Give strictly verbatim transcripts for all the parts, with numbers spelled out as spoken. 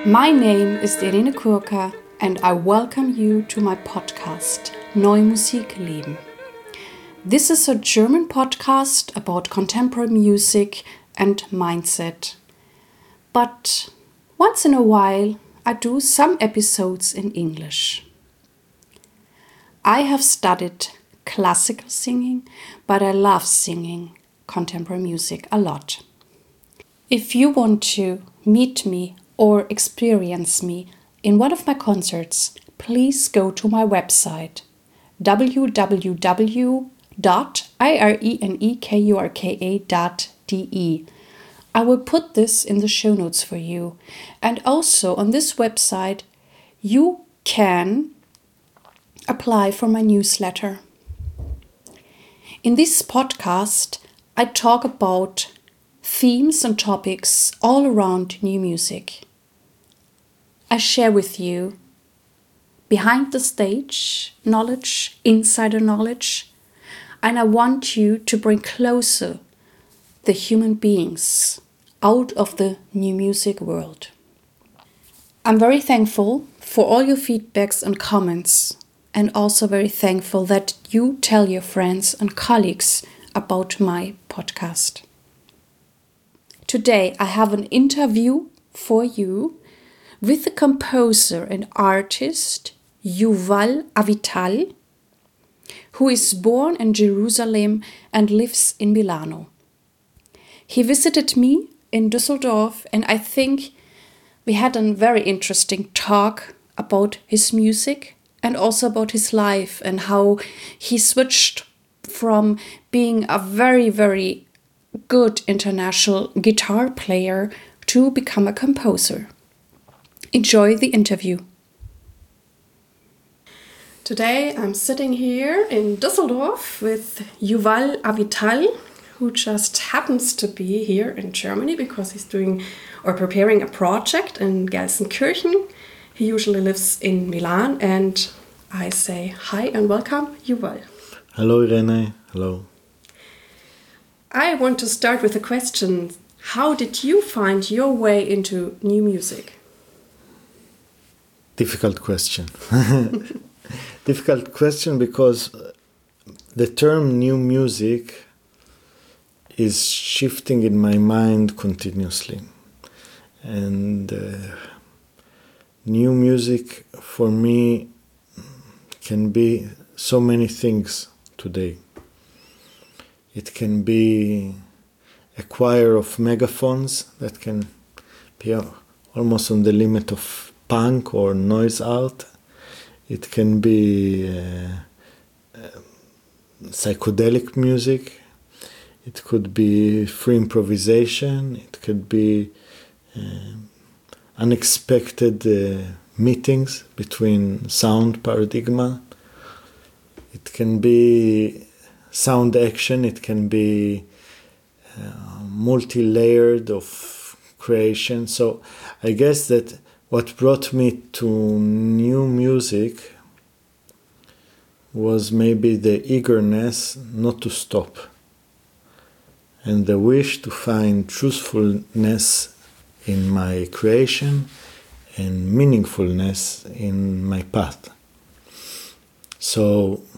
My name is Irene Kurka and I welcome you to my podcast Neue Musik leben. This is a German podcast about contemporary music and mindset. But once in a while I do some episodes in English. I have studied classical singing, but I love singing contemporary music a lot. If you want to meet me or experience me in one of my concerts, please go to my website w w w dot irenekurka dot d e. I will put this in the show notes for you. And also on this website, you can apply for my newsletter. In this podcast, I talk about themes and topics all around new music. I share with you behind the stage knowledge, insider knowledge, and I want you to bring closer the human beings out of the new music world. I'm very thankful for all your feedbacks and comments, and also very thankful that you tell your friends and colleagues about my podcast. Today I have an interview for you with the composer and artist Yuval Avital, who is born in Jerusalem and lives in Milano. He visited me in Düsseldorf and I think we had a very interesting talk about his music and also about his life and how he switched from being a very, very good international guitar player to become a composer. Enjoy the interview. Today I'm sitting here in Düsseldorf with Yuval Avital, who just happens to be here in Germany because he's doing or preparing a project in Gelsenkirchen. He usually lives in Milan, and I say hi and welcome, Yuval. Hello, Irene. Hello. I want to start with a question. How did you find your way into new music? Difficult question. Difficult question because the term new music is shifting in my mind continuously. And uh, new music for me can be so many things today. It can be a choir of megaphones that can be almost on the limit of punk or noise art. It can be uh, uh, psychedelic music. It could be free improvisation. It could be uh, unexpected uh, meetings between sound paradigma. It can be sound action. It can be uh, multi-layered of creation. So I guess that what brought me to new music was maybe the eagerness not to stop and the wish to find truthfulness in my creation and meaningfulness in my path. So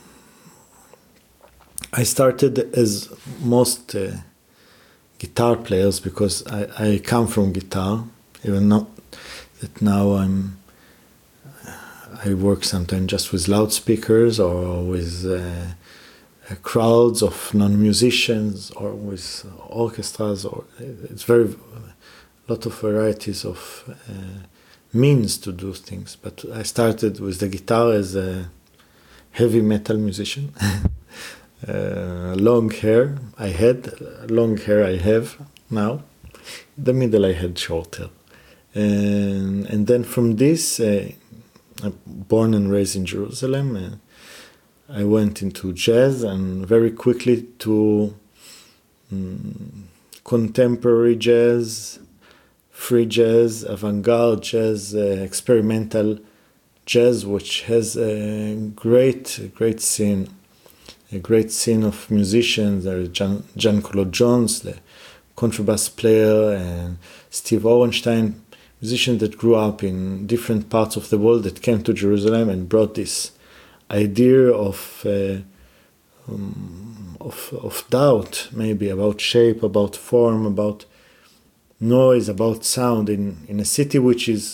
I started as most uh, guitar players because I, I come from guitar, even not that now I'm I work sometimes just with loudspeakers or with uh, crowds of non-musicians or with orchestras, or it's very a lot of varieties of uh, means to do things. But I started with the guitar as a heavy metal musician. uh, long hair I had, long hair I have now. The middle I had shorter. And, and then from this, uh, I'm born and raised in Jerusalem. Uh, I went into jazz and very quickly to um, contemporary jazz, free jazz, avant-garde jazz, uh, experimental jazz, which has a great, great scene, a great scene of musicians. There is John, Giancarlo Jones, the contrabass player, and Steve Orenstein, musicians that grew up in different parts of the world that came to Jerusalem and brought this idea of uh, um, of, of doubt, maybe about shape, about form, about noise, about sound in, in a city which is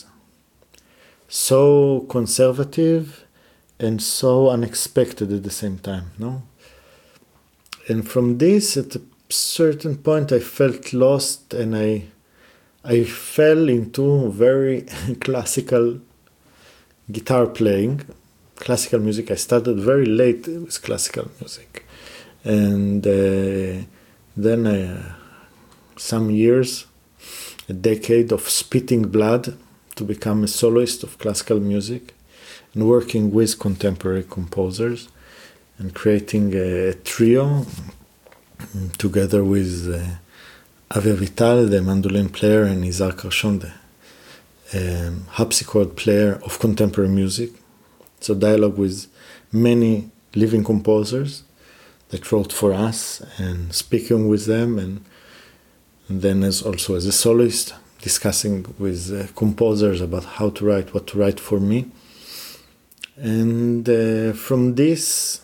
so conservative and so unexpected at the same time, no? And from this, at a certain point, I felt lost, and I I fell into very classical guitar playing, classical music. I started very late with classical music, and uh, then I, uh, some years, a decade of spitting blood to become a soloist of classical music and working with contemporary composers and creating a trio together with uh, Avi Avital, the mandolin player, and Izar Karshon, the um, harpsichord player of contemporary music. So dialogue with many living composers that wrote for us and speaking with them, and, and then as also as a soloist, discussing with uh, composers about how to write, what to write for me. And uh, from this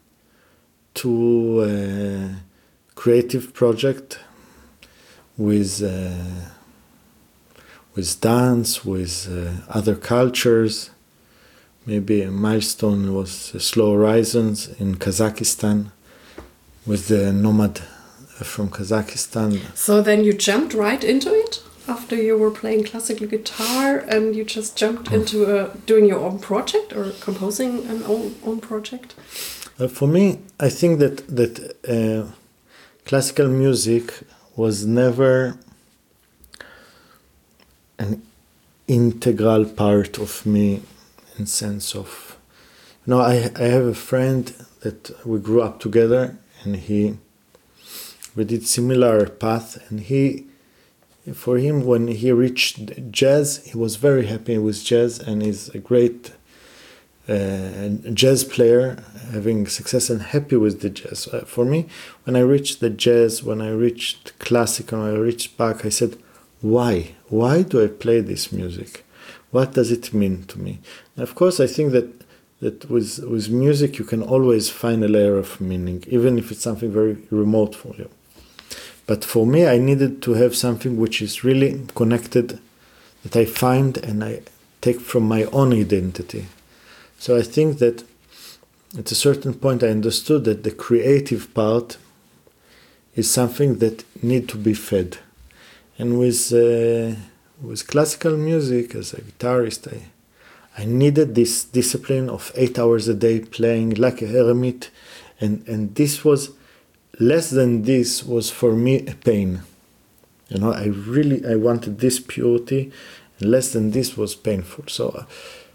to a creative project with uh, with dance, with uh, other cultures. Maybe a milestone was uh, Slow Horizons in Kazakhstan with the nomad from Kazakhstan. So then you jumped right into it after you were playing classical guitar, and you just jumped mm. into uh, doing your own project or composing an own, own project? Uh, for me, I think that, that uh, classical music was never an integral part of me, in sense of, you know, I I have a friend that we grew up together, and he we did similar path, and he, for him, when he reached jazz, he was very happy with jazz, and he's a great uh, jazz player, having success and happy with the jazz. Uh, for me, when I reached the jazz, when I reached classical, when I reached Bach, I said, why? Why do I play this music? What does it mean to me? And of course, I think that that with with music you can always find a layer of meaning, even if it's something very remote for you. But for me, I needed to have something which is really connected, that I find and I take from my own identity. So I think that at a certain point I understood that the creative part is something that need to be fed. And with uh, with classical music, as a guitarist, I, I needed this discipline of eight hours a day playing like a hermit, and, and this was, less than this was for me a pain. You know, I really, I wanted this purity, and less than this was painful. So uh,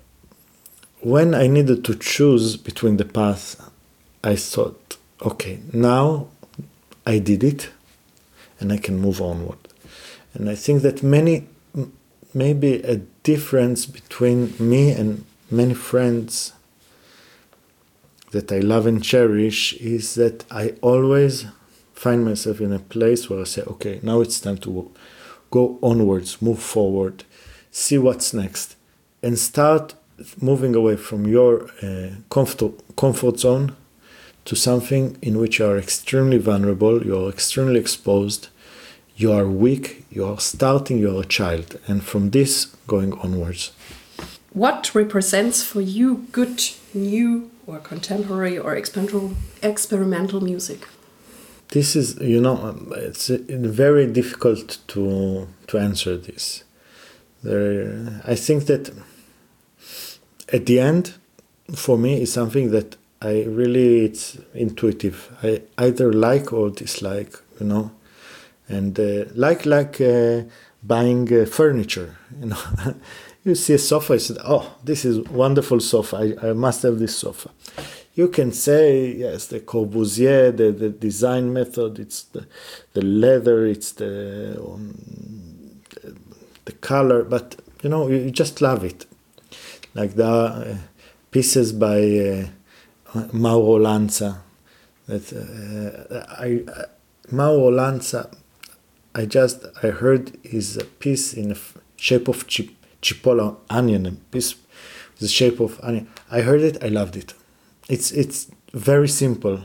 when I needed to choose between the paths, I thought, okay, now I did it, and I can move onward. And I think that many, maybe a difference between me and many friends that I love and cherish is that I always find myself in a place where I say, okay, now it's time to go onwards, move forward, see what's next, and start moving away from your uh, comfort, comfort zone to something in which you are extremely vulnerable, you are extremely exposed, you are weak, you are starting, you are a child, and from this going onwards. What represents for you good, new, or contemporary or experimental, experimental music? This is, you know, it's very difficult to to answer this. There, I think that at the end, for me, is something that I really, it's intuitive. I either like or dislike, you know. And uh, like like uh, buying uh, furniture, you know, you see a sofa, you said, "Oh, this is wonderful sofa. I, I must have this sofa." You can say, "Yes, the Corbusier, the, the design method. It's the the leather. It's the um, the, the color." But you know, you, you just love it. Like the uh, pieces by uh, Mauro Lanza. That uh, I uh, Mauro Lanza. I just I heard his piece in shape of chip, chipotle onion, a piece the shape of onion. I heard it, I loved it. It's it's very simple.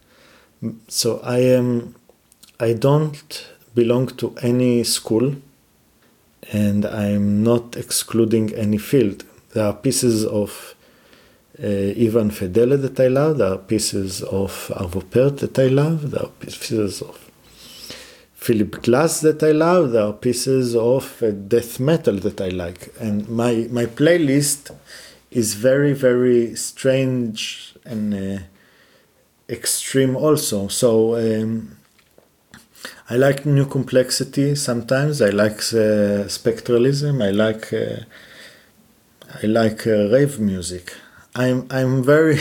So I am, I don't belong to any school, and I'm not excluding any field. There are pieces of uh, Ivan Fedele that I love. There are pieces of Arvo Pärt that I love. There are pieces of Philip Glass that I love. There are pieces of uh, death metal that I like. And my, my playlist is very, very strange and uh, extreme also. So um, I like new complexity sometimes. I like uh, spectralism. I like uh, I like uh, rave music. I'm I'm very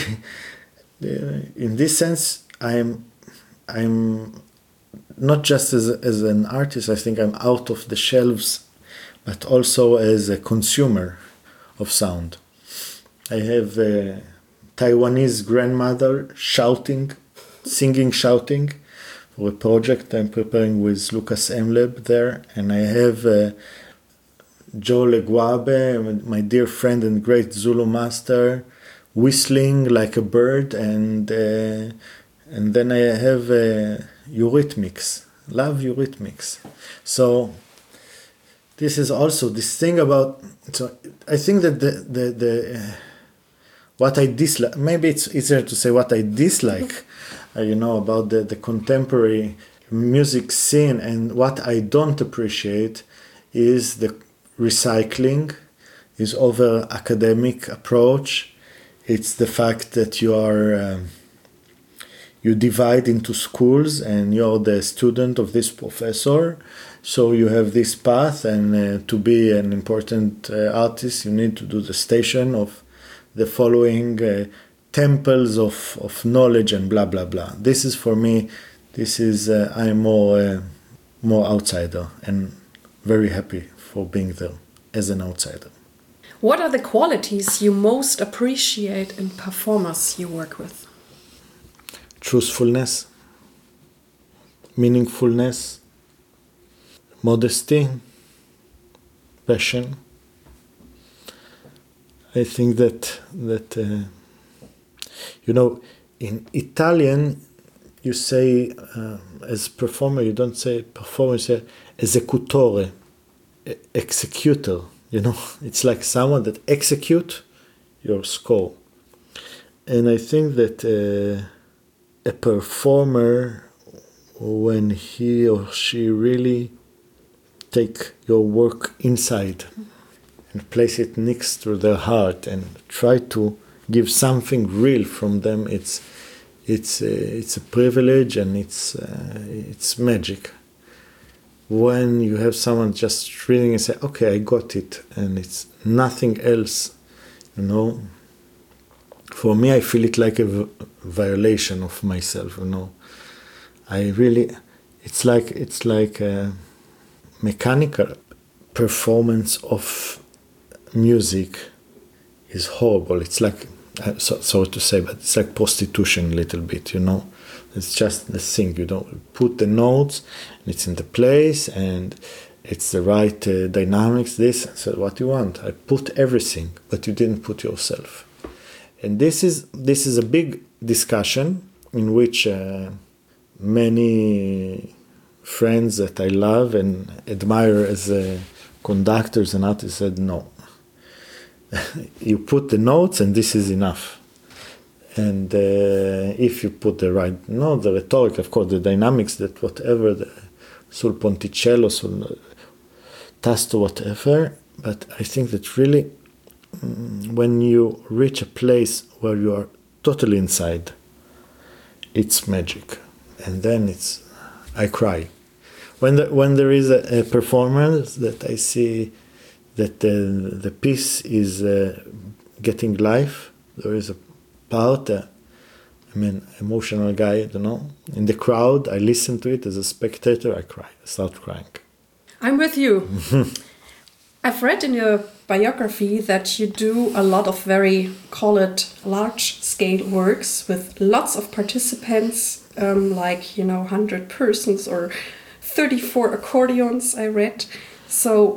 in this sense. I'm I'm not just as as an artist. I think I'm out of the shelves, but also as a consumer of sound. I have a Taiwanese grandmother shouting, singing, shouting for a project I'm preparing with Lucas Emleb there, and I have uh, Joe Leguabe, my dear friend and great Zulu master, whistling like a bird, and uh, and then I have uh, Eurythmics, love Eurythmics. So this is also this thing about. So I think that the the the. Uh, What I dislike, maybe it's easier to say what I dislike, uh, you know, about the, the contemporary music scene, and what I don't appreciate is the recycling, is over academic approach. It's the fact that you are, um, you divide into schools and you're the student of this professor. So you have this path, and uh, to be an important uh, artist, you need to do the station of the following uh, temples of, of knowledge and blah, blah, blah. This is for me, this is, uh, I'm more, uh, more outsider, and very happy for being there as an outsider. What are the qualities you most appreciate in performers you work with? Truthfulness, meaningfulness, modesty, passion. I think that, that uh, you know, in Italian, you say, uh, as performer, you don't say performer, you say esecutore, executor, you know. It's like someone that execute your score. And I think that uh, a performer, when he or she really take your work inside, and place it next to their heart and try to give something real from them, it's it's uh, it's a privilege, and it's uh, it's magic. When you have someone just reading and say, okay, I got it, and it's nothing else, you know. For me, I feel it like a v- violation of myself, you know. I really, it's like it's like a mechanical performance of music is horrible. It's like, uh, so, sorry to say, but it's like prostitution a little bit, you know. It's just the thing, you don't put the notes, and it's in the place, and it's the right uh, dynamics, this, so what you want. I put everything, but you didn't put yourself. And this is this is a big discussion in which uh, many friends that I love and admire as uh, conductors and artists said, no. You put the notes, and this is enough. And uh, if you put the right note, the rhetoric, of course, the dynamics, that whatever, the sul ponticello, sul tasto, whatever. But I think that really, mm, when you reach a place where you are totally inside, it's magic. And then it's, I cry. When the, when there is a, a performance that I see that the, the piece is uh, getting life, there is a part, uh, I mean, emotional guy, you know, in the crowd, I listen to it as a spectator, I cry, I start crying. I'm with you. I've read in your biography that you do a lot of very, call it, large-scale works with lots of participants, um, like, you know, one hundred persons or thirty-four accordions, I read. So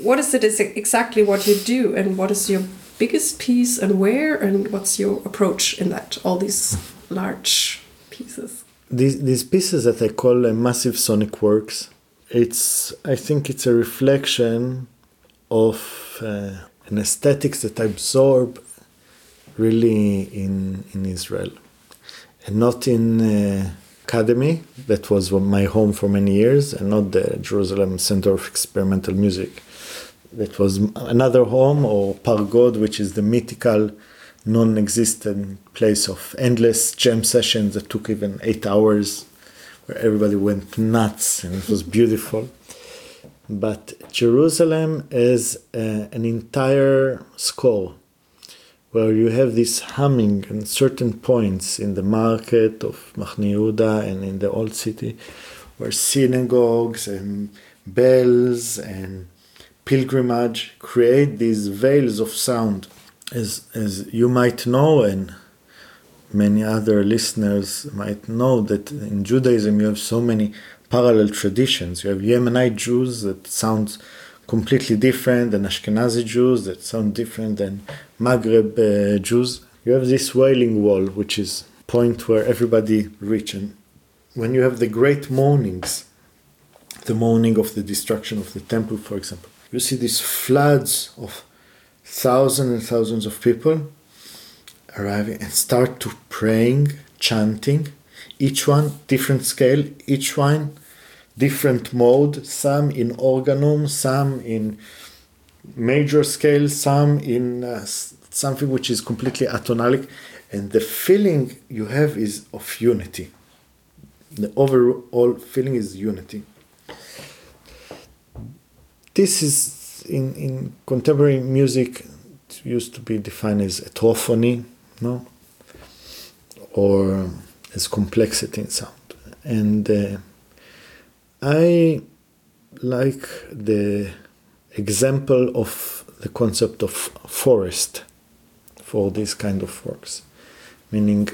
what is it is exactly what you do, and what is your biggest piece and where, and what's your approach in that, all these large pieces? These, these pieces that I call uh, massive sonic works, it's, I think it's a reflection of uh, an aesthetics that I absorb really in, in Israel. And not in uh, Academy, that was my home for many years, and not the Jerusalem Center of Experimental Music. That was another home, or Pargod, which is the mythical, non-existent place of endless jam sessions that took even eight hours, where everybody went nuts, and it was beautiful. But Jerusalem is uh, an entire score, where you have this humming in certain points in the market of Machne Yehuda and in the old city, where synagogues and bells and pilgrimage create these veils of sound. As, as you might know, and many other listeners might know, that in Judaism you have so many parallel traditions. You have Yemenite Jews that sound completely different than Ashkenazi Jews that sound different than Maghreb uh, Jews. You have this wailing wall, which is a point where everybody reaches. And when you have the great mournings, the mourning of the destruction of the temple, for example, you see these floods of thousands and thousands of people arriving and start to praying, chanting, each one different scale, each one different mode, some in organum, some in major scale, some in uh, something which is completely atonalic, and the feeling you have is of unity. The overall feeling is unity. This is, in, in contemporary music, it used to be defined as heterophony, no? Or as complexity in sound. And uh, I like the example of the concept of forest for this kind of works. Meaning,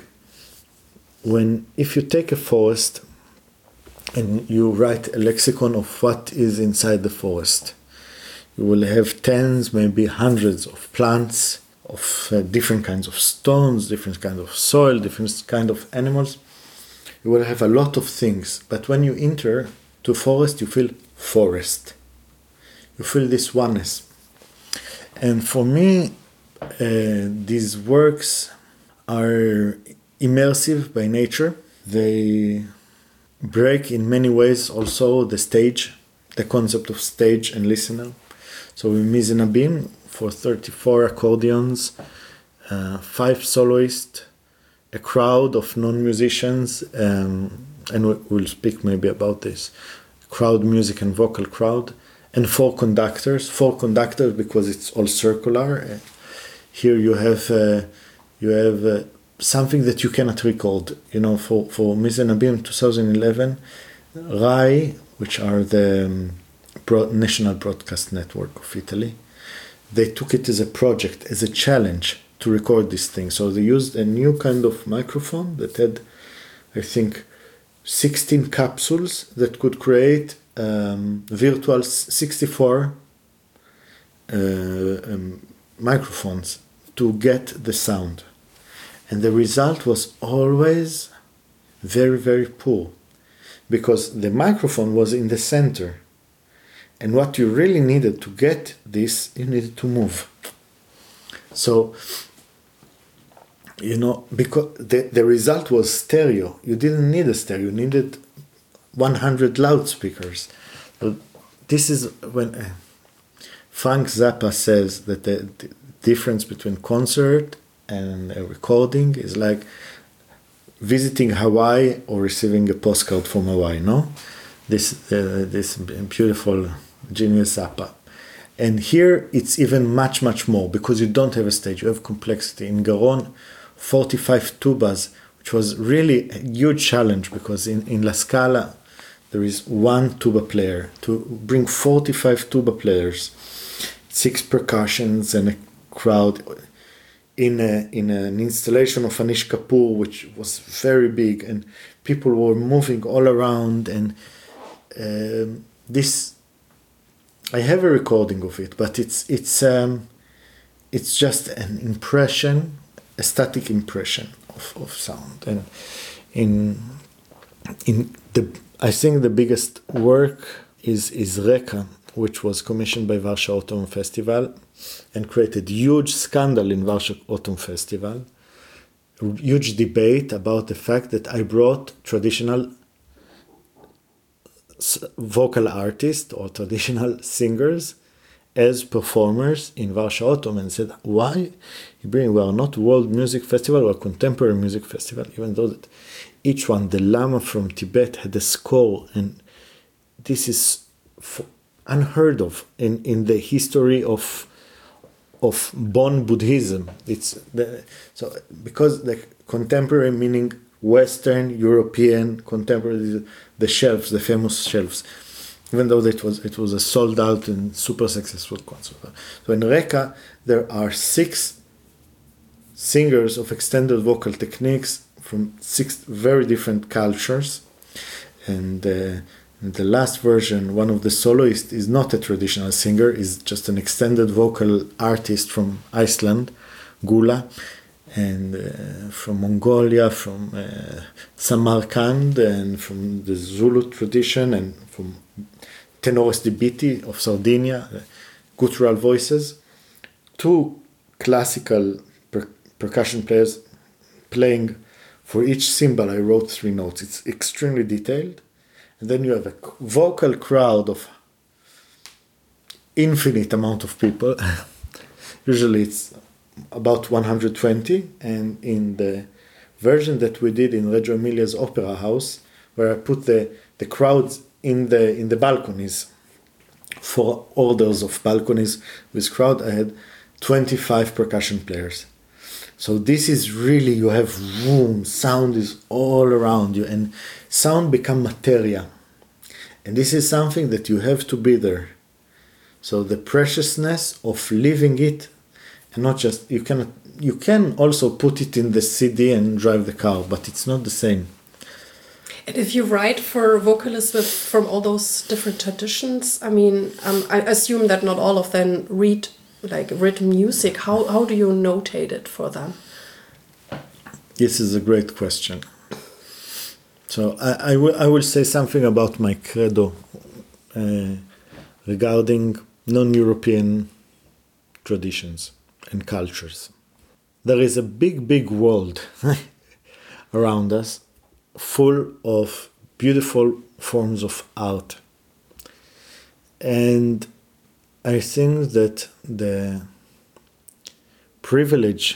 when if you take a forest and you write a lexicon of what is inside the forest, you will have tens, maybe hundreds of plants, of uh, different kinds of stones, different kinds of soil, different kinds of animals. You will have a lot of things, but when you enter to forest, you feel forest. You feel this oneness. And for me, uh, these works are immersive by nature. They break in many ways also the stage, the concept of stage and listener. So in Mizenabim, for thirty-four accordions, uh, five soloists, a crowd of non-musicians, um, and we'll speak maybe about this, crowd music and vocal crowd, and four conductors, four conductors because it's all circular. Here you have uh, you have uh, something that you cannot record. You know, for, for Mizenabim twenty eleven, R A I, which are the um, Broad, National Broadcast Network of Italy, they took it as a project, as a challenge to record this thing. So they used a new kind of microphone that had, I think, sixteen capsules that could create um, virtual sixty-four uh, um, microphones to get the sound. And the result was always very, very poor, because the microphone was in the center. And what you really needed to get this, you needed to move. So, you know, because the, the result was stereo. You didn't need a stereo, you needed one hundred loudspeakers. So this is when uh, Frank Zappa says that the, the difference between concert and a recording is like visiting Hawaii or receiving a postcard from Hawaii, no? This, uh, this beautiful genius Zappa. And here it's even much, much more, because you don't have a stage, you have complexity. In Garon, forty-five tubas, which was really a huge challenge, because in, in La Scala there is one tuba player. To bring forty-five tuba players, six percussions and a crowd, in, a, in an installation of Anish Kapoor, which was very big, and people were moving all around, and um, this I have a recording of it, but it's it's um, it's just an impression, a static impression of, of sound. And in in the I think the biggest work is is Reka, which was commissioned by Warsaw Autumn Festival and created huge scandal in Warsaw Autumn Festival. A huge debate about the fact that I brought traditional vocal artists or traditional singers as performers in Warsaw Autumn, and said, why you bring, we are not World Music Festival or Contemporary Music Festival, even though that each one, the Lama from Tibet had a score, and this is unheard of in, in the history of of Bon Buddhism. It's the, so because the contemporary meaning Western European contemporary, the shelves, the famous shelves, even though it was it was a sold out and super successful concert. So in Reka there are six singers of extended vocal techniques from six very different cultures, and uh, the last version, one of the soloists is not a traditional singer, is just an extended vocal artist from Iceland, Gula, and uh, from Mongolia, from uh, Samarkand, and from the Zulu tradition, and from Tenores di Biti of Sardinia, uh, guttural voices. Two classical per- percussion players playing for each cymbal. I wrote three notes. It's extremely detailed. And then you have a vocal crowd of infinite amount of people. Usually it's about one hundred twenty, and in the version that we did in Reggio Emilia's Opera House, where I put the, the crowds in the in the balconies, four orders of balconies with crowd, I had twenty-five percussion players. So this is really, you have room, sound is all around you, and sound become materia. And this is something that you have to be there. So the preciousness of living it, and not just, you can, you can also put it in the C D and drive the car, but it's not the same. And if you write for vocalists with, from all those different traditions, I mean, um, I assume that not all of them read like written music. How how do you notate it for them? This is a great question. So I, I, will, I will say something about my credo uh, regarding non-European traditions and cultures. There is a big, big world around us full of beautiful forms of art. And I think that the privilege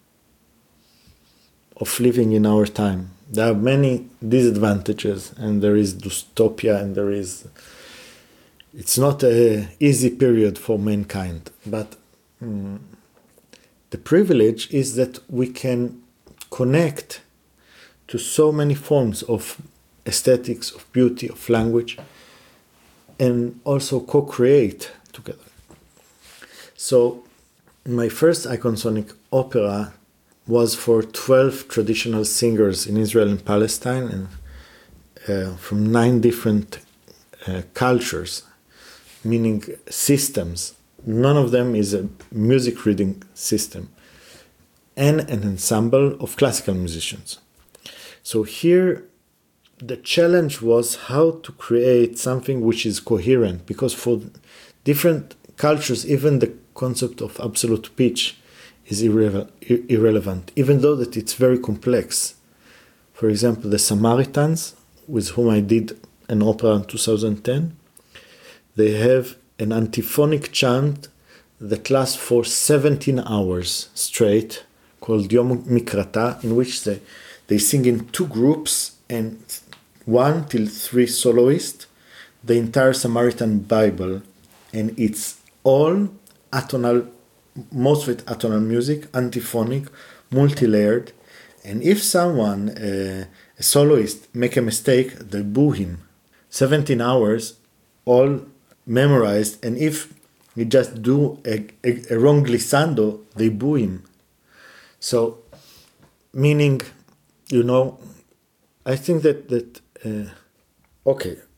of living in our time, there are many disadvantages, and there is dystopia, and there is, it's not an easy period for mankind, but um, the privilege is that we can connect to so many forms of aesthetics, of beauty, of language, and also co-create together. So my first Iconsonic opera was for twelve traditional singers in Israel and Palestine, and uh, from nine different uh, cultures, meaning systems. None of them is a music reading system, and an ensemble of classical musicians. So here the challenge was how to create something which is coherent, because for different cultures, even the concept of absolute pitch is irre- irrelevant, even though that it's very complex. For example, the Samaritans, with whom I did an opera in two thousand ten, they have an antiphonic chant that lasts for seventeen hours straight, called Yom Mikrata, in which they, they sing in two groups and one till three soloists, the entire Samaritan Bible, and it's all atonal, most of it atonal music, antiphonic, multi-layered, and if someone, uh, a soloist, make a mistake, they boo him. seventeen hours, all memorized, and if you just do a, a, a wrong glissando, they boo him. So, meaning, you know, I think that, that uh, okay,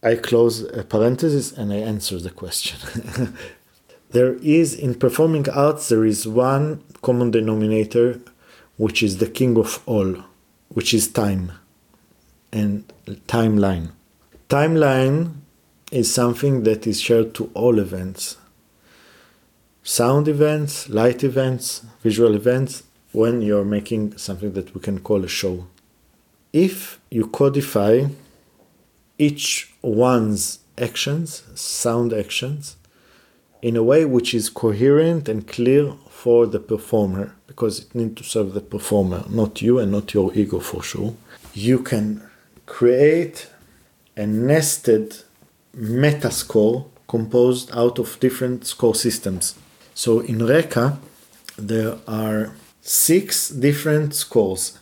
I close a parenthesis and I answer the question. There is, in performing arts, there is one common denominator, which is the king of all, which is time and timeline. Timeline is something that is shared to all events. Sound events, light events, visual events, when you're making something that we can call a show. If you codify each one's actions, sound actions, in a way which is coherent and clear for the performer, because it needs to serve the performer, not you and not your ego for sure, you can create a nested meta score composed out of different score systems. So in Reka, there are six different scores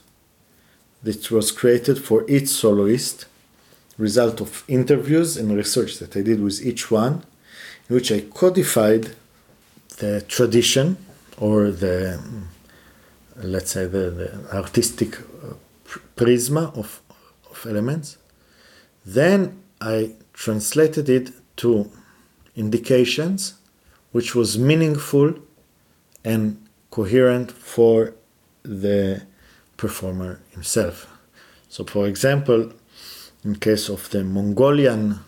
that was created for each soloist, result of interviews and research that I did with each one, in which I codified the tradition or the, let's say, the, the artistic prisma of, of elements. Then I translated it to indications which was meaningful and coherent for the performer himself. So, for example, in case of the Mongolian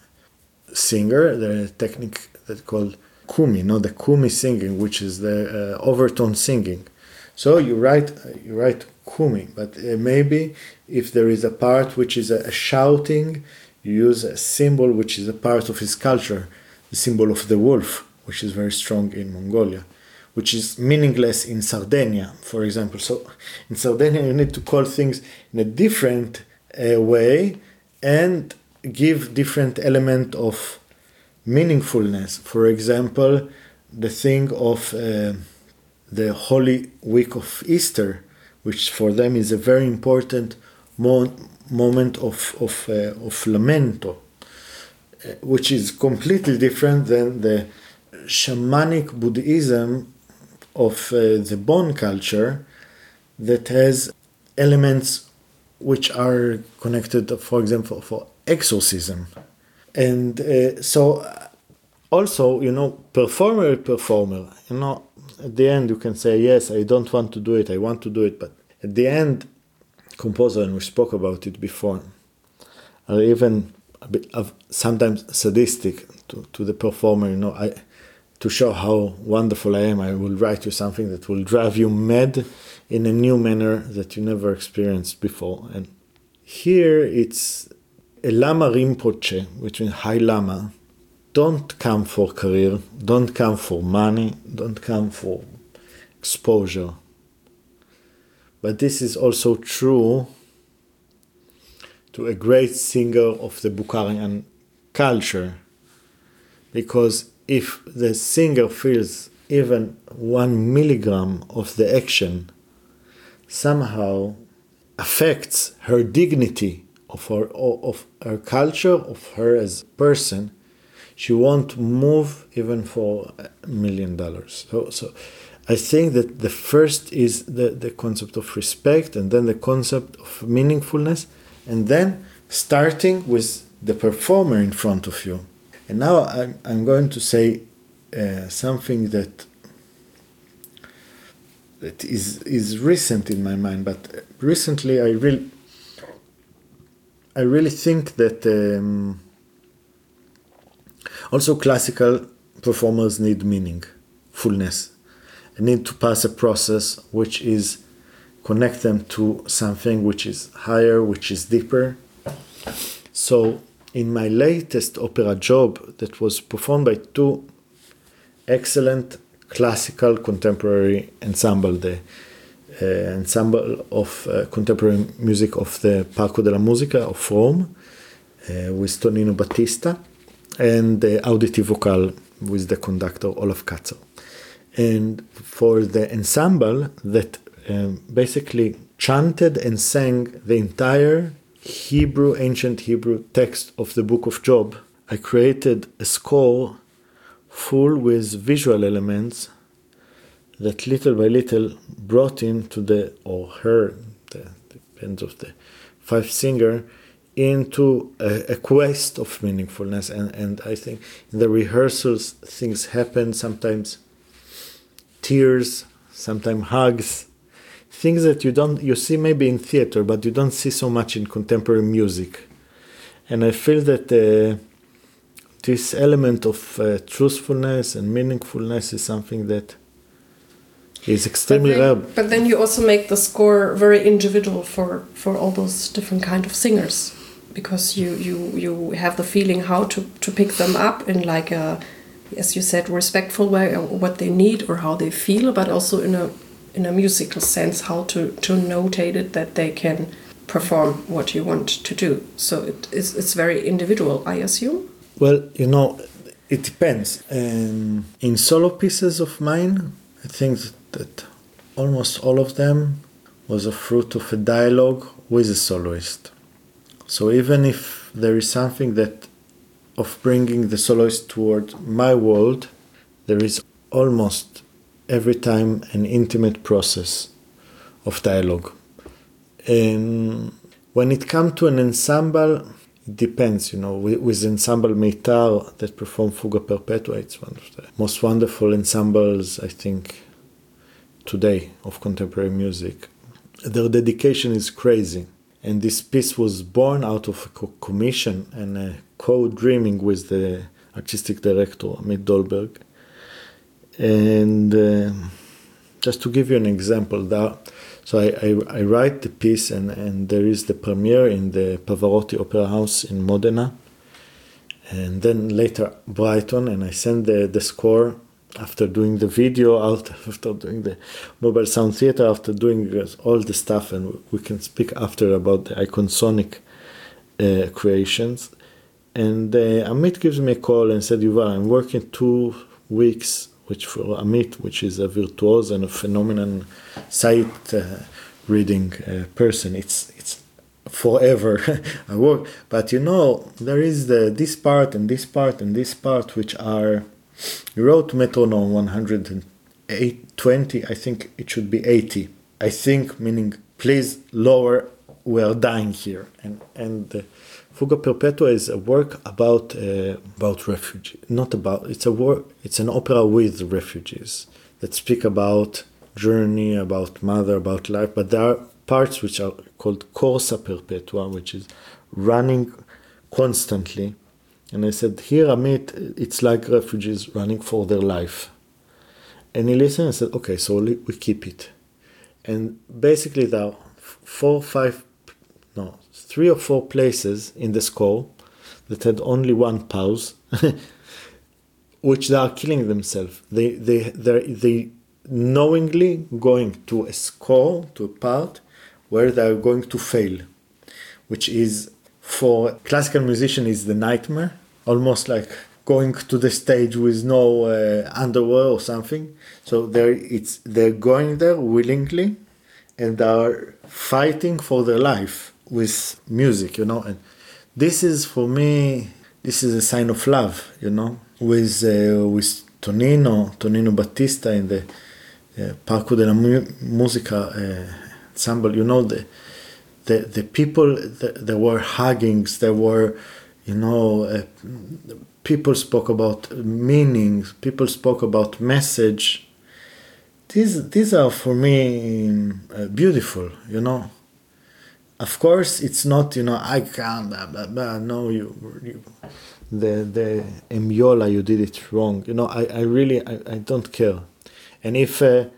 singer, there is a technique that's called kumi, no, the kumi singing, which is the uh, overtone singing. So you write you write kumi, but uh, maybe if there is a part which is a, a shouting, you use a symbol which is a part of his culture, the symbol of the wolf, which is very strong in Mongolia, which is meaningless in Sardinia, for example. So in Sardinia, you need to call things in a different uh, way and give different element of meaningfulness. For example, the thing of uh, the Holy Week of Easter, which for them is a very important mo- moment of of, uh, of lamento, uh, which is completely different than the shamanic Buddhism of uh, the Bon culture that has elements which are connected, for example, for exorcism. And uh, so also, you know, performer, performer, you know, at the end you can say, yes, I don't want to do it, I want to do it, but at the end, composer, and we spoke about it before, are even a bit of sometimes sadistic to, to the performer, you know, I to show how wonderful I am, I will write you something that will drive you mad in a new manner that you never experienced before. And here it's a Lama Rinpoche, which means High Lama. Don't come for career, don't come for money, don't come for exposure. But this is also true to a great singer of the Bukharian culture, because if the singer feels even one milligram of the action somehow affects her dignity of her of her culture, of her as a person, she won't move even for a million dollars. So, so I think that the first is the, the concept of respect, and then the concept of meaningfulness, and then starting with the performer in front of you. And now I'm, I'm going to say uh, something that that is is recent in my mind, but recently I really I really think that um, also classical performers need meaning, fullness, and need to pass a process which is connect them to something which is higher, which is deeper. So in my latest opera job that was performed by two excellent classical contemporary ensemble, the uh, ensemble of uh, contemporary music of the Parco della Musica of Rome, uh, with Tonino Battista, and the Auditi Vocal with the conductor Olaf Katzer. And for the ensemble that um, basically chanted and sang the entire Hebrew, ancient Hebrew text of the Book of Job, I created a score full with visual elements that little by little brought into the, or her, the, depends of the five singer, into a, a quest of meaningfulness. And, and I think in the rehearsals, things happen, sometimes tears, sometimes hugs, things that you don't, you see maybe in theater, but you don't see so much in contemporary music. And I feel that uh, this element of uh, truthfulness and meaningfulness is something that is extremely but then, rare. But then you also make the score very individual for, for all those different kind of singers, because you, you, you have the feeling how to, to pick them up in like a, as you said, respectful way, or what they need or how they feel, but also in a in a musical sense, how to, to notate it that they can perform what you want to do. So it is, it's very individual, I assume? Well, you know, it depends. Um, in solo pieces of mine, I think that almost all of them was a fruit of a dialogue with a soloist. So even if there is something that of bringing the soloist toward my world, there is almost every time an intimate process of dialogue. And when it comes to an ensemble, it depends, you know, with, with Ensemble Meitar that perform Fuga Perpetua, it's one of the most wonderful ensembles, I think, today of contemporary music. Their dedication is crazy. And this piece was born out of a co- commission and a co-dreaming with the artistic director, Amit Dolberg. And uh, just to give you an example, that, so I, I, I write the piece and, and there is the premiere in the Pavarotti Opera House in Modena. And then later Brighton, and I send the, the score after doing the video, out, after doing the mobile sound theater, after doing all the stuff, and we can speak after about the Iconsonic uh, creations. And uh, Amit gives me a call and said, Yuval, I'm working two weeks which for Amit, which is a virtuoso and a phenomenal sight uh, reading uh, person. It's it's forever I work. But you know, there is the this part and this part and this part which are, you wrote metronome one hundred twenty, I think it should be eighty. I think, meaning, please lower, we are dying here. And and uh, Fuga Perpetua is a work about uh, about refugees. Not about, it's a work, it's an opera with refugees that speak about journey, about mother, about life. But there are parts which are called Corsa Perpetua, which is running constantly. And I said, here, Amit, it's like refugees running for their life. And he listened and said, okay, so we keep it. And basically there are four, five, no, three or four places in the score that had only one pause, which they are killing themselves. They, they, they knowingly going to a score, to a part, where they are going to fail, which is, for a classical musician, is the nightmare, almost like going to the stage with no uh, underwear or something. So they're, it's, they're going there willingly, and are fighting for their life with music, you know. And this is, for me, this is a sign of love, you know. With uh, with Tonino, Tonino Battista in the uh, Parco della Musica uh, ensemble, you know, the the, the people, the, there were huggings, there were, you know, uh, people spoke about meanings, people spoke about message. These, these are, for me, uh, beautiful, you know. Of course, it's not, you know, I can't, blah, blah, blah. No, you, you the, the Emiola, you did it wrong. You know, I, I really, I, I don't care. And if a,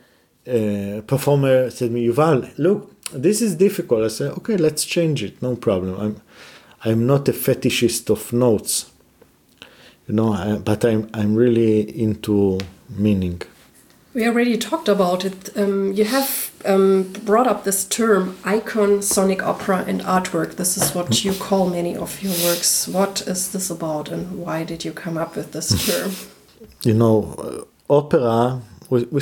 a performer said to me, Yuval, look, this is difficult, I say, okay, let's change it, no problem. I'm, I'm not a fetishist of notes, you know, I, but I'm, I'm really into meaning. We already talked about it. Um, you have um, brought up this term, icon, sonic opera, and artwork. This is what you call many of your works. What is this about, and why did you come up with this term? You know, uh, opera, we, we,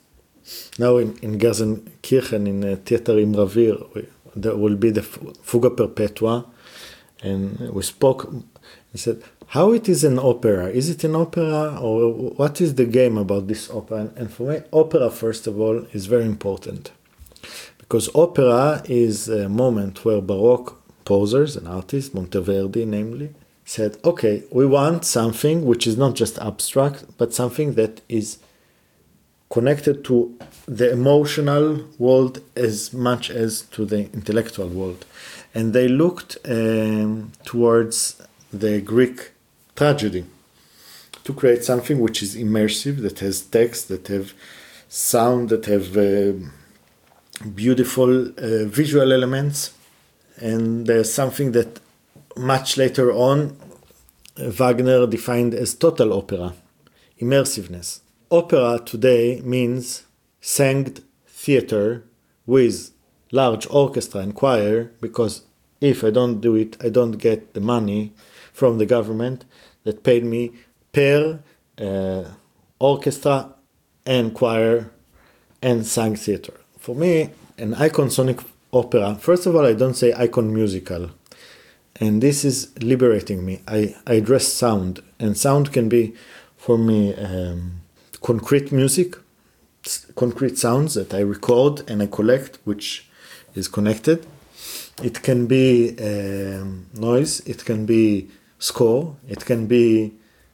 now in, in Gelsenkirchen, in uh, Theater im Revier, we, there will be the Fuga Perpetua, and we spoke, he said, how it is an opera? Is it an opera, or what is the game about this opera? And for me, opera, first of all, is very important. Because opera is a moment where Baroque composers and artists, Monteverdi namely, said, okay, we want something which is not just abstract, but something that is connected to the emotional world as much as to the intellectual world. And they looked um, towards the Greek tragedy to create something which is immersive, that has text, that have sound, that have uh, beautiful uh, visual elements. And there's something that much later on Wagner defined as total opera, immersiveness. Opera today means singed theater with large orchestra and choir, because if I don't do it, I don't get the money from the government that paid me per uh, orchestra and choir and sang theater. For me, an icon-sonic opera, first of all, I don't say icon musical. And this is liberating me. I, I address sound. And sound can be, for me, um, concrete music, concrete sounds that I record and I collect, which is connected. It can be um, noise. It can be score. It can be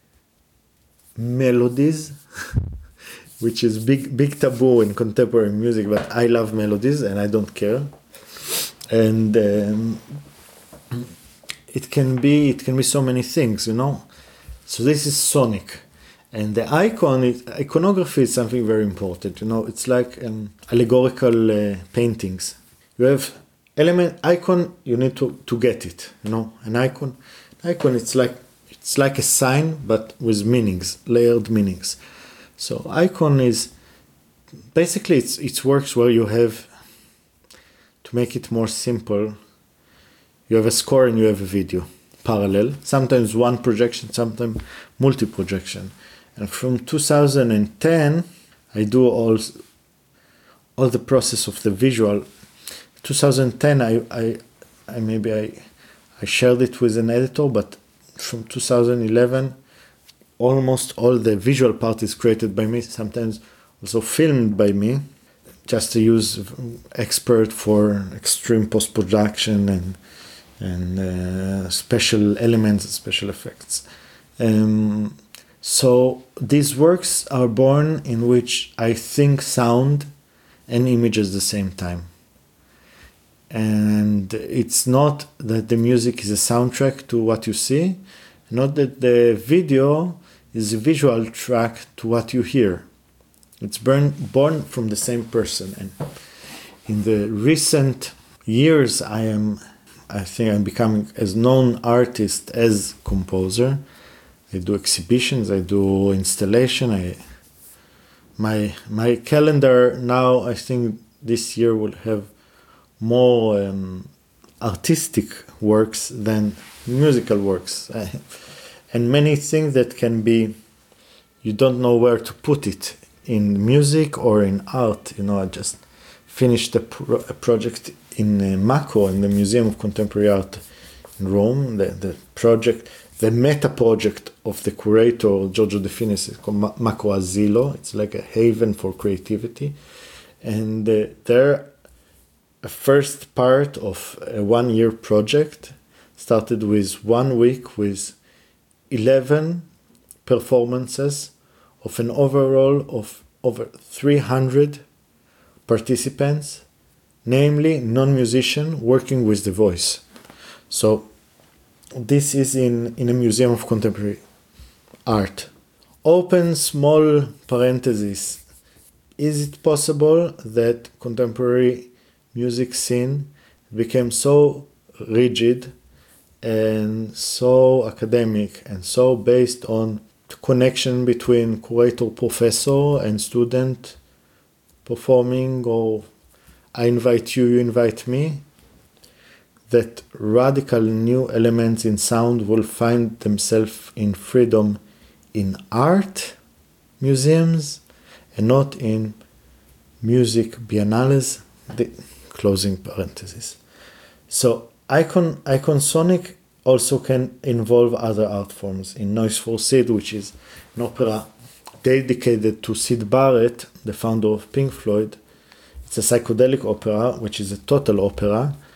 melodies, which is big big taboo in contemporary music, but I love melodies and I don't care. And um, it can be it can be so many things, you know. So this is sonic, and the icon is, iconography is something very important. You know, it's like um, allegorical uh, paintings. You have element icon. You need to, to get it. You know, an icon. Icon. It's like it's like a sign, but with meanings, layered meanings. So icon is basically it's it works where you have, to make it more simple, you have a score and you have a video parallel, sometimes one projection, sometimes multi-projection. And from two thousand ten, I do all all the process of the visual. two thousand ten, I I, I maybe I I shared it with an editor, but from two thousand eleven, almost all the visual part is created by me, sometimes also filmed by me, just to use expert for extreme post-production and and uh, special elements, special effects. Um, so these works are born in which I think sound and image at the same time. And it's not that the music is a soundtrack to what you see, not that the video is a visual track to what you hear. It's born, born from the same person. And in the recent years, I am, I think I'm becoming as known artist as composer. I do exhibitions, I do installation. I, my my calendar now, I think this year will have more um, artistic works than musical works. And many things that can be, you don't know where to put it, in music or in art. You know, I just finished a, pro- a project in uh, Mako, in the Museum of Contemporary Art in Rome. The, the project, the meta project of the curator, Giorgio De Finis, is called Mako Asilo. It's like a haven for creativity. And uh, there, a first part of a one-year project started with one week with eleven performances of an overall of over three hundred participants, namely non-musician working with the voice. So this is in, in a Museum of Contemporary Art. Open small parenthesis. Is it possible that contemporary music scene became so rigid and so academic and so based on the connection between curator, professor and student performing, or I invite you, you invite me, that radical new elements in sound will find themselves in freedom in art museums and not in music biennales? The closing parenthesis. So icon icon sonic also can involve other art forms. In Noise for Sid, which is an opera dedicated to Syd Barrett, the founder of Pink Floyd, it's a psychedelic opera, which is a total opera,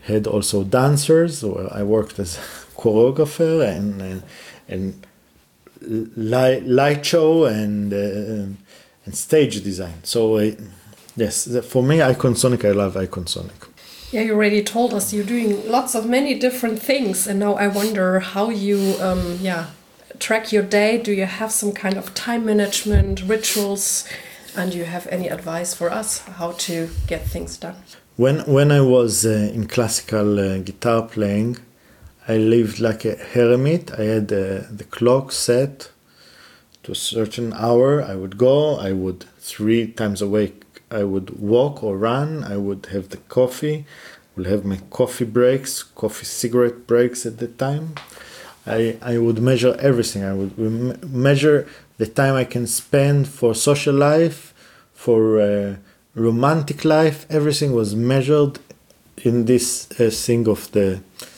had also dancers, where I worked as choreographer and and, and light, light show and uh, and stage design. So uh, yes, for me, Iconsonic, I love Iconsonic. Yeah, you already told us you're doing lots of many different things, and now I wonder how you, um, yeah, track your day. Do you have some kind of time management rituals, and do you have any advice for us how to get things done? When when I was uh, in classical uh, guitar playing, I lived like a hermit. I had uh, the clock set to a certain hour. I would go. I would three times a week. I would walk or run. I would have the coffee. I would have my coffee breaks, coffee cigarette breaks at the time. I I would measure everything. I would me- measure the time I can spend for social life, for uh, romantic life. Everything was measured in this uh, thing of the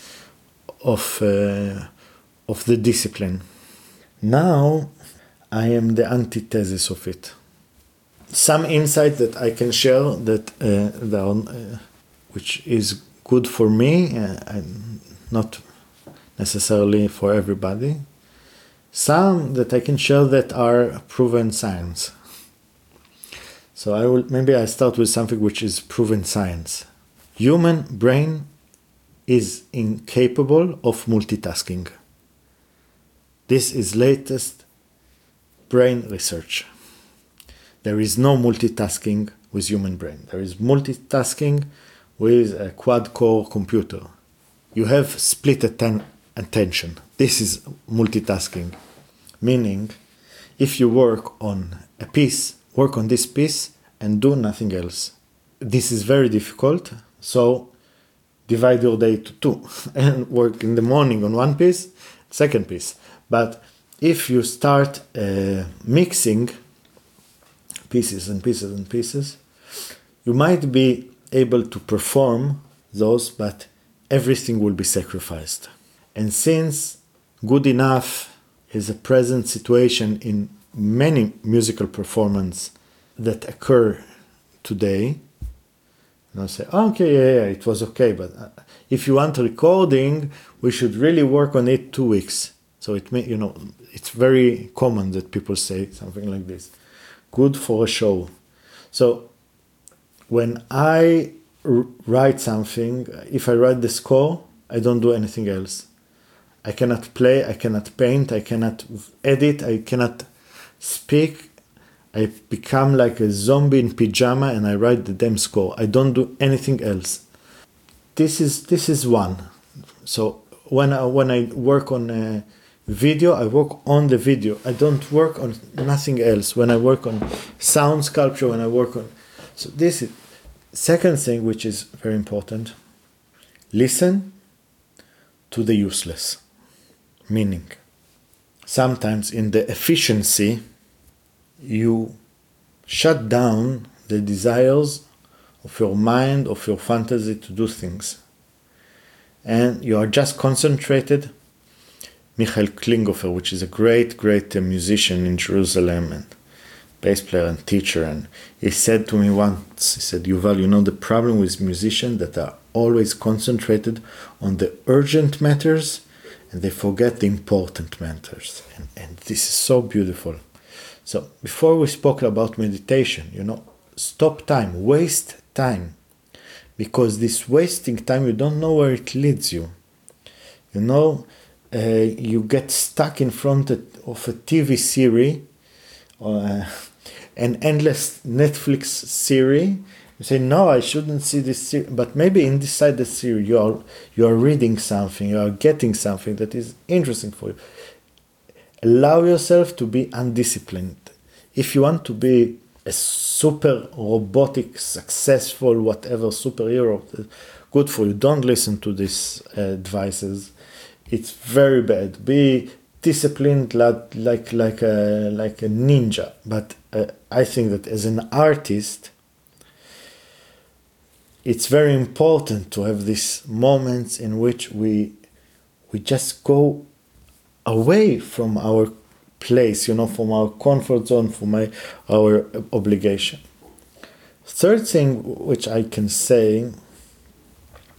of uh, of the discipline. Now I am the antithesis of it. Some insight that I can share that uh, down, uh, which is good for me, uh, and not necessarily for everybody. Some that I can share that are proven science. So I will maybe I start with something which is proven science. Human brain is incapable of multitasking. This is latest brain research. There is no multitasking with human brain. There is multitasking with a quad-core computer. You have split atten- attention. This is multitasking. Meaning, if you work on a piece, work on this piece and do nothing else. This is very difficult, so divide your day to two and work in the morning on one piece, second piece. But if you start uh, mixing pieces and pieces and pieces, you might be able to perform those, but everything will be sacrificed. And since good enough is a present situation in many musical performances that occur today, you know, say, okay, yeah, yeah, it was okay, but if you want a recording, we should really work on it two weeks. So it may, you know, it's very common that people say something like this. Good for a show. So when I r- write something, if I write the score, I don't do anything else. I cannot play, I cannot paint, I cannot edit, I cannot speak. I become like a zombie in pyjama and I write the damn score. I don't do anything else. This is this is one. So when I, when I work on a video, I work on the video. I don't work on nothing else. When I work on sound sculpture, when I work on... So this is... Second thing, which is very important, listen to the useless. Meaning, sometimes in the efficiency, you shut down the desires of your mind, of your fantasy to do things. And you are just concentrated. Michael Klinghoffer, which is a great, great musician in Jerusalem and bass player and teacher, and he said to me once, he said, Yuval, you know the problem with musicians that are always concentrated on the urgent matters and they forget the important matters. And, and this is so beautiful. So before we spoke about meditation, you know, stop time, waste time. Because this wasting time, you don't know where it leads you. You know, uh, you get stuck in front of a T V series, uh, an endless Netflix series. You say, no, I shouldn't see this series. But maybe inside the series, you are, you are reading something, you are getting something that is interesting for you. Allow yourself to be undisciplined. If you want to be a super robotic, successful, whatever superhero, good for you. Don't listen to these uh, advices. It's very bad. Be disciplined like like like a like a ninja. But uh, I think that as an artist, it's very important to have these moments in which we we just go away from our place, you know, from our comfort zone, from my, our obligation. Third thing which I can say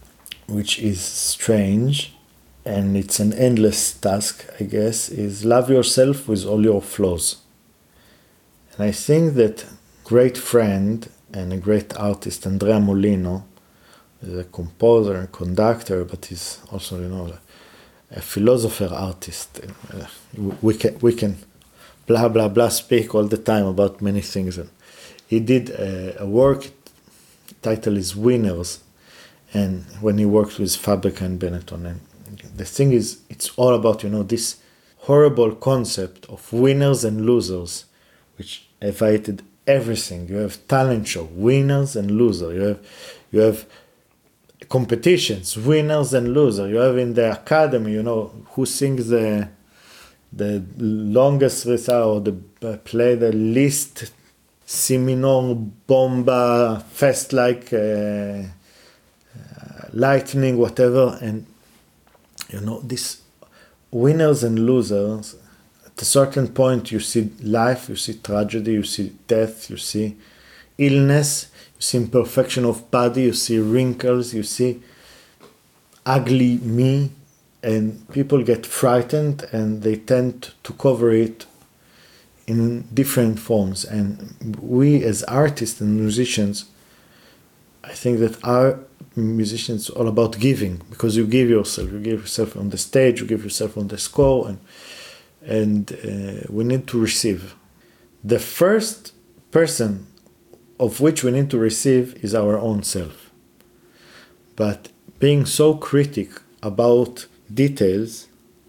which is strange, and it's an endless task, I guess, is love yourself with all your flaws. And I think that great friend and a great artist, Andrea Molino, is a composer and conductor, but he's also, you know, a philosopher artist. Uh, we can we can blah blah blah speak all the time about many things. And he did a, a work. Title is Winners, and when he worked with Fabrica and Benetton, and the thing is, it's all about, you know, this horrible concept of winners and losers, which evaded everything. You have talent show, winners and losers. You have you have competitions, winners and losers. You have in the academy, you know, who sings the the longest recital or the uh, play the least si minor bomba fast like uh, uh, lightning, whatever. And you know, these winners and losers, at a certain point you see life, you see tragedy, you see death, you see illness, you see imperfection of body, you see wrinkles, you see ugly me, and people get frightened and they tend to cover it in different forms. And we as artists and musicians, I think that our musicians are all about giving, because you give yourself, you give yourself on the stage, you give yourself on the score, and and uh, we need to receive. The first person of which we need to receive is our own self. But being so critic about details,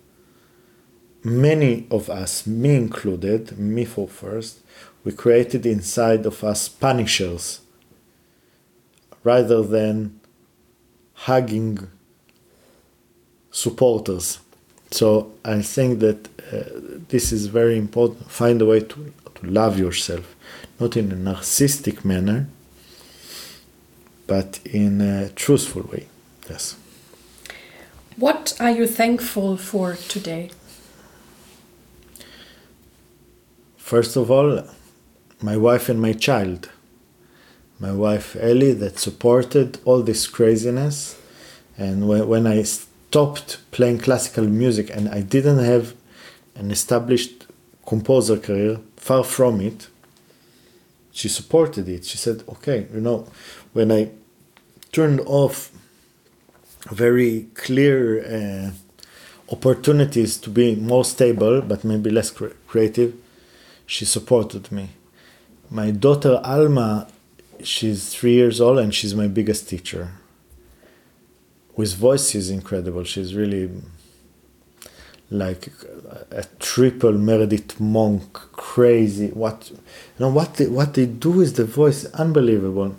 many of us, me included, me for first, we created inside of us punishers rather than hugging supporters. So I think that uh, this is very important. Find a way to, to love yourself, not in a narcissistic manner, but in a truthful way. Yes. What are you thankful for today? First of all, my wife and my child. My wife Ellie, that supported all this craziness. And when, when I stopped playing classical music and I didn't have an established composer career, far from it, she supported it. She said, okay, you know, when I turned off very clear uh, opportunities to be more stable, but maybe less cre- creative, she supported me. My daughter Alma, she's three years old and she's my biggest teacher. With voice, she's incredible. She's really like a triple Meredith Monk, crazy. What you know, what they, what they do with the voice, unbelievable.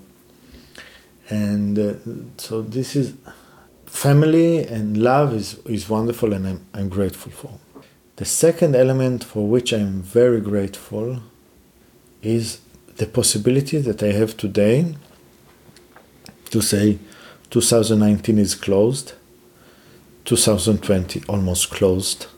And uh, so this is family and love is, is wonderful, and I'm I'm grateful for. The second element for which I'm very grateful is the possibility that I have today to say two thousand nineteen is closed, two thousand twenty almost closed,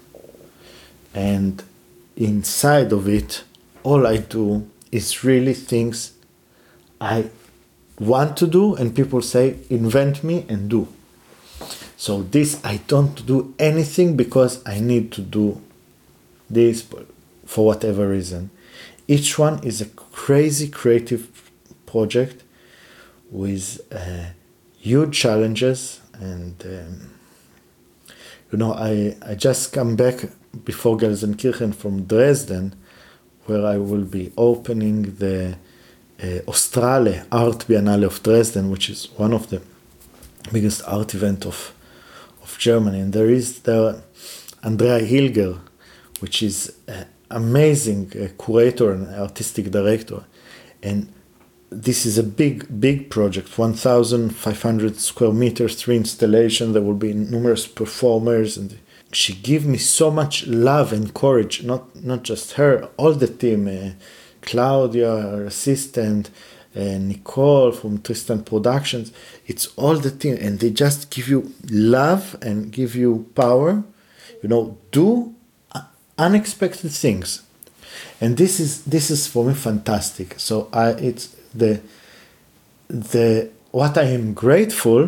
and inside of it, all I do is really things I want to do, and people say, invent me and do. So this, I don't do anything because I need to do this for whatever reason. Each one is a crazy creative project with uh, huge challenges, and um, you know, I, I just come back before Gelsenkirchen from Dresden, where I will be opening the uh, Ostrale Art Biennale of Dresden, which is one of the biggest art event of of Germany. And there is the Andrea Hilger, which is an amazing uh, curator and artistic director. And this is a big, big project, one thousand five hundred square meters, three installations. There will be numerous performers. And she gave me so much love and courage, not, not just her, all the team, uh, Claudia, her assistant, uh, Nicole from Tristan Productions. It's all the team, and they just give you love and give you power. You know, do unexpected things, and this is this is for me fantastic. So I it's the the what I am grateful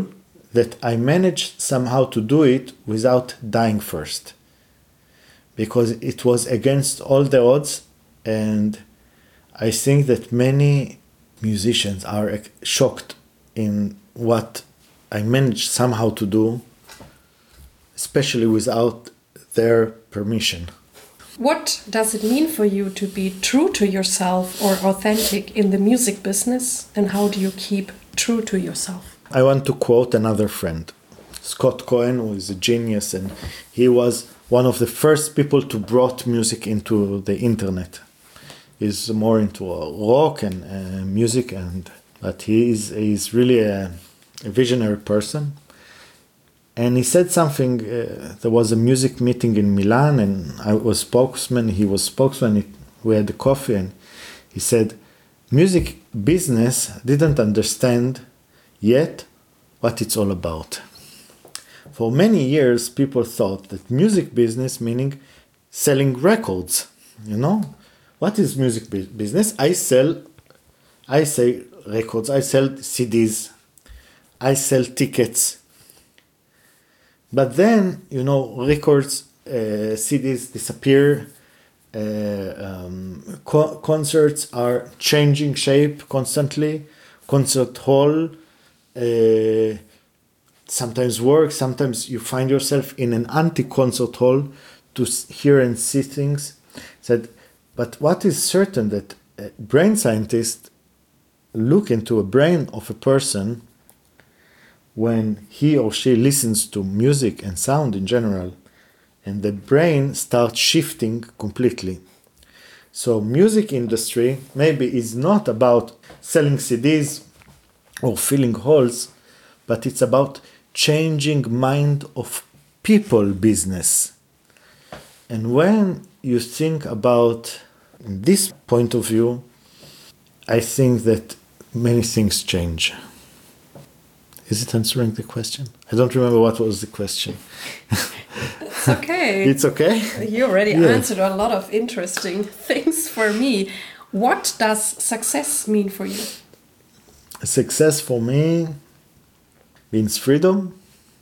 that I managed somehow to do it without dying first, because it was against all the odds. And I think that many musicians are shocked in what I managed somehow to do, especially without their permission. What does it mean for you to be true to yourself or authentic in the music business, and how do you keep true to yourself? I want to quote another friend, Scott Cohen, who is a genius, and he was one of the first people to brought music into the internet. He's more into rock and uh, music, and but he is he's really a, a visionary person. And he said something. Uh, there was a music meeting in Milan, and I was spokesman. He was spokesman. He, we had the coffee, and he said, "Music business didn't understand yet what it's all about." For many years, people thought that music business meaning selling records. You know, what is music bu- business? I sell, I sell records. I sell C Ds. I sell tickets. But then, you know, records, uh, C Ds disappear. Uh, um, co- concerts are changing shape constantly. Concert hall uh, sometimes works. Sometimes you find yourself in an anti-concert hall to hear and see things. Said, but what is certain that uh, brain scientists look into a brain of a person when he or she listens to music and sound in general, and the brain starts shifting completely. So music industry maybe is not about selling C Ds or filling halls, but it's about changing mind of people business. And when you think about this point of view, I think that many things change. Is it answering the question? I don't remember what was the question. It's okay. It's okay? You already Yeah. answered a lot of interesting things for me. What does success mean for you? Success for me means freedom.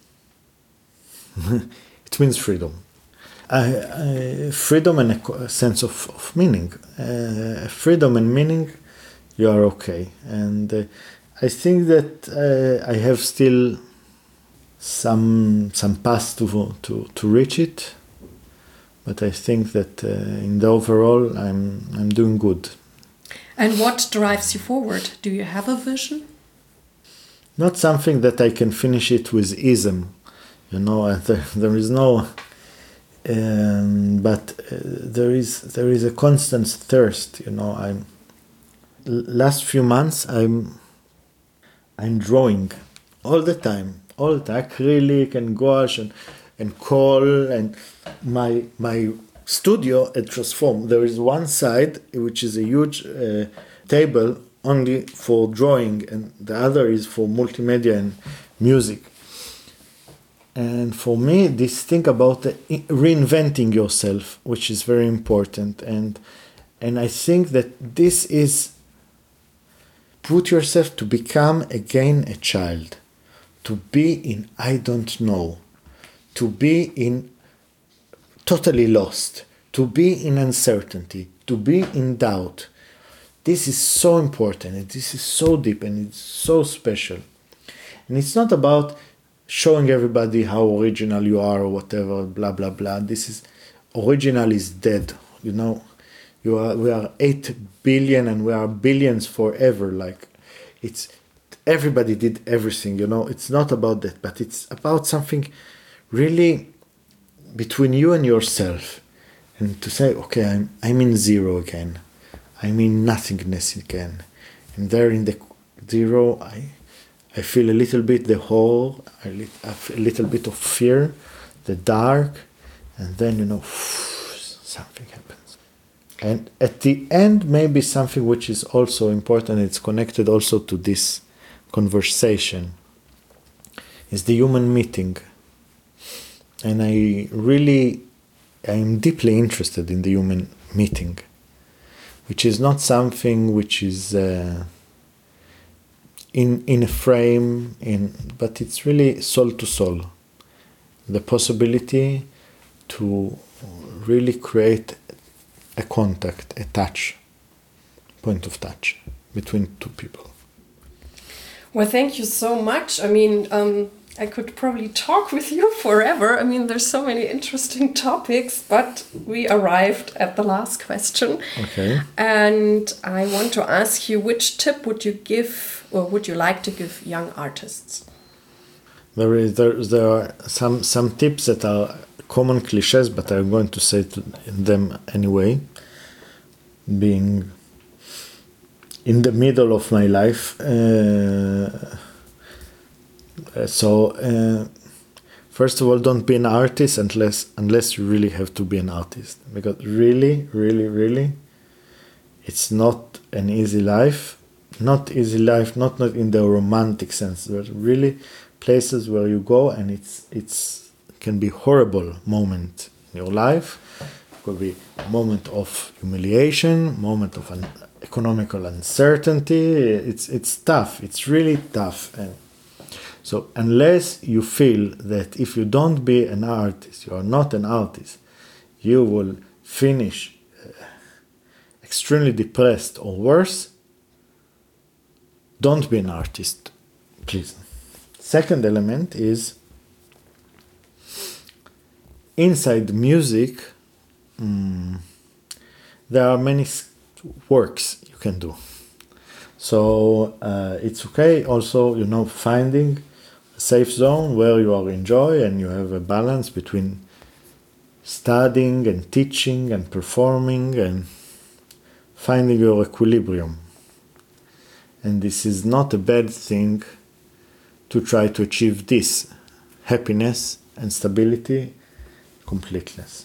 It means freedom. I, I, freedom and a, a sense of, of meaning. Uh, freedom and meaning, you are okay. And uh, I think that uh, I have still some some path to to to reach it, but I think that uh, in the overall I'm I'm doing good. And what drives you forward? Do you have a vision? Not something that I can finish it with ism, you know. Uh, there, there is no, um, but uh, there is there is a constant thirst, you know. I'm last few months I'm. I'm drawing all the time, all the time, acrylic and gouache and, and coal, and my my studio at Transform. There is one side which is a huge uh, table only for drawing, and the other is for multimedia and music. And for me, this thing about the reinventing yourself, which is very important, and and I think that this is. Put yourself to become again a child, to be in I don't know, to be in totally lost, to be in uncertainty, to be in doubt. This is so important, and this is so deep, and it's so special. And it's not about showing everybody how original you are or whatever, blah, blah, blah. This is, original is dead, you know. You are, we are eight billion and we are billions forever. Like, it's everybody did everything, you know. It's not about that, but it's about something really between you and yourself, and to say, okay, I'm I'm in zero again, I'm in nothingness again, and there in the zero, I I feel a little bit the whole, a little bit of fear, the dark, and then you know something happens. And at the end, maybe something which is also important, it's connected also to this conversation, is the human meeting. And I really, I am deeply interested in the human meeting, which is not something which is uh, in in a frame, in but it's really soul to soul. The possibility to really create a contact, a touch, point of touch between two people. Well, thank you so much. I mean, um, I could probably talk with you forever. I mean, there's so many interesting topics, but we arrived at the last question. Okay. And I want to ask you, which tip would you give, or would you like to give young artists? There is there, there are some some tips that are common cliches, but I'm going to say to them anyway. Being in the middle of my life, uh, so uh, first of all, don't be an artist unless unless you really have to be an artist, because really, really, really, it's not an easy life. Not easy life, not not in the romantic sense, but really places where you go and it's it's can be horrible moment in your life. It could be a moment of humiliation, moment of an economical uncertainty. It's it's tough. It's really tough. And so unless you feel that if you don't be an artist, you are not an artist, you will finish uh, extremely depressed or worse, don't be an artist, please. Second element is inside music, um, there are many works you can do. So uh, it's okay also, you know, finding a safe zone where you are enjoy and you have a balance between studying and teaching and performing and finding your equilibrium. And this is not a bad thing to try to achieve this happiness and stability, completeness.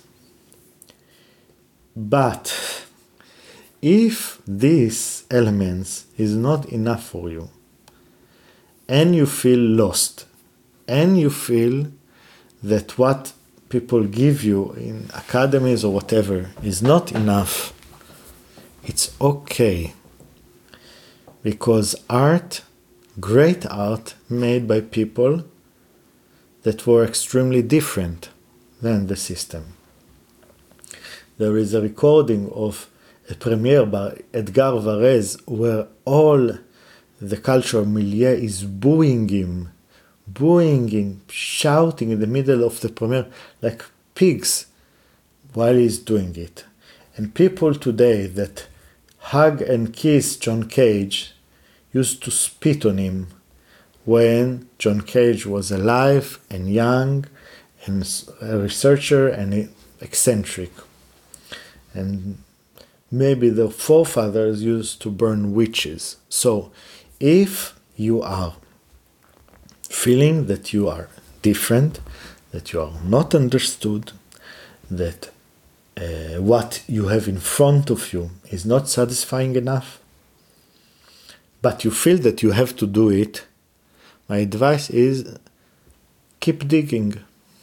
But if these elements is not enough for you, and you feel lost, and you feel that what people give you in academies or whatever is not enough, it's okay. Because art, great art, made by people that were extremely different than the system. There is a recording of a premiere by Edgar Varese where all the cultural milieu is booing him, booing him, shouting in the middle of the premiere like pigs while he's doing it. And people today that hug and kiss John Cage used to spit on him when John Cage was alive and young and a researcher and eccentric. And maybe the forefathers used to burn witches. So if you are feeling that you are different, that you are not understood, that uh, what you have in front of you is not satisfying enough, but you feel that you have to do it, my advice is keep digging.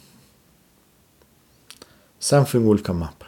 Something will come up.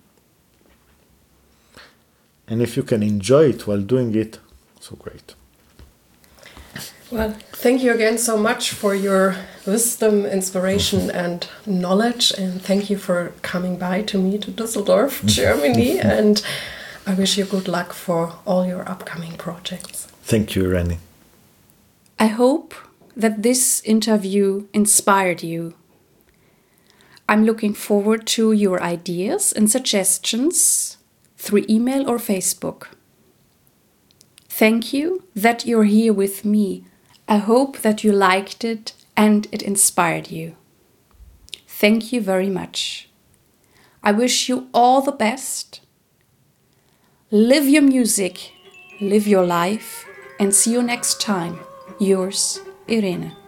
And if you can enjoy it while doing it, so great. Well, thank you again so much for your wisdom, inspiration, and knowledge. And thank you for coming by to me to Düsseldorf, Germany. And I wish you good luck for all your upcoming projects. Thank you, Rani. I hope that this interview inspired you. I'm looking forward to your ideas and suggestions through email or Facebook. Thank you that you're here with me. I hope that you liked it and it inspired you. Thank you very much. I wish you all the best. Live your music, live your life, and see you next time. Yours, Irene.